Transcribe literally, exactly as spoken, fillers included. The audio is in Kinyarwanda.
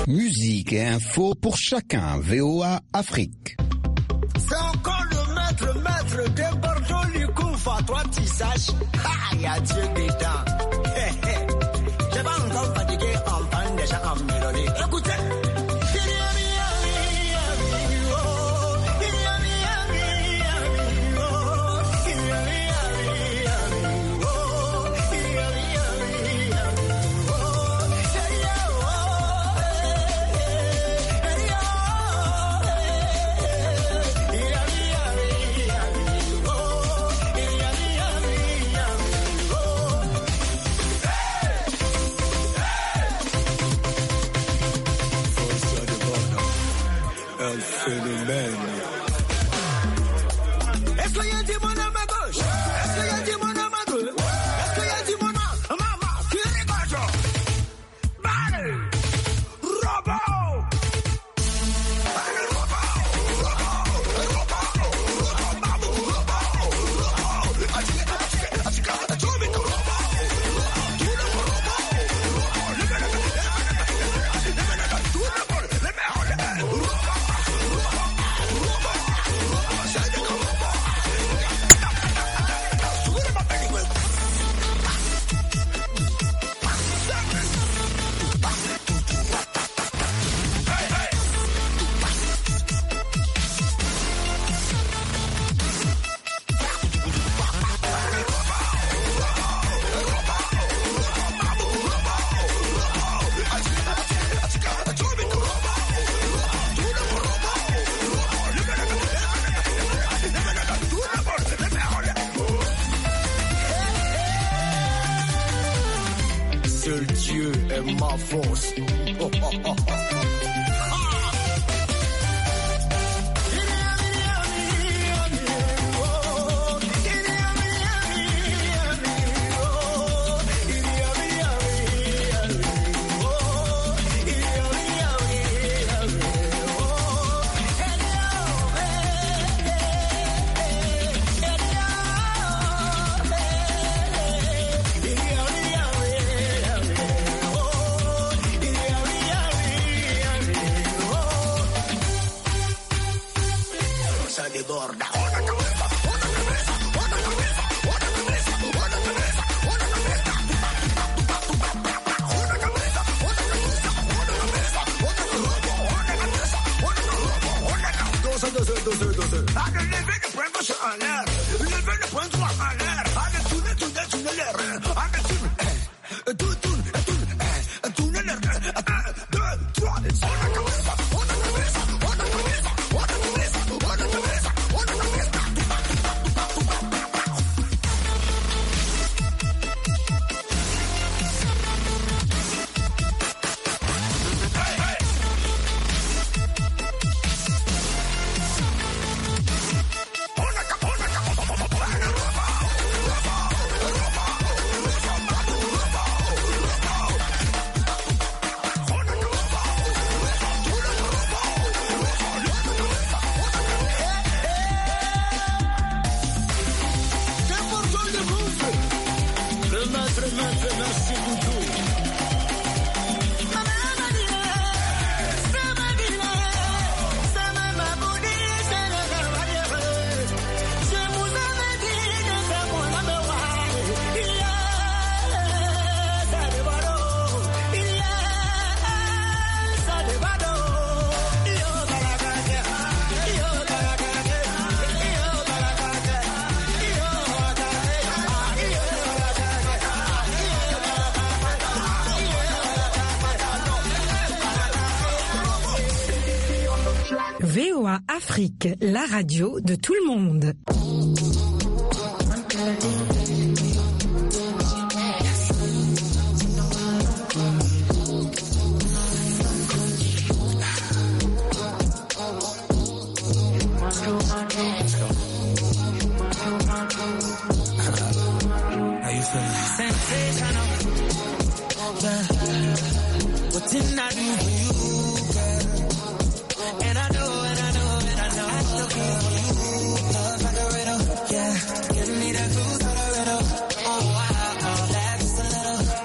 Musique et info pour chacun. V O A Afrique. C'est encore le maître, maître de Bordeaux, lui Koufa, toi tu saches. Ah, il y a Dieu dedans. Hé, hé. Je vais encore fatiguer en pan déjà en mélodie. Écoutez. Est-ce qu'il y a du monde à ma gauche? Est-ce qu'il y a du monde à ma gauche? Est-ce qu'il y a du monde à maman? Qui rigole? Bale! Robot! Bale, robot! Seul Dieu est ma force. Oh, oh, oh, oh. V O A Afrique, la radio de tout le monde. Sensational. What's in that?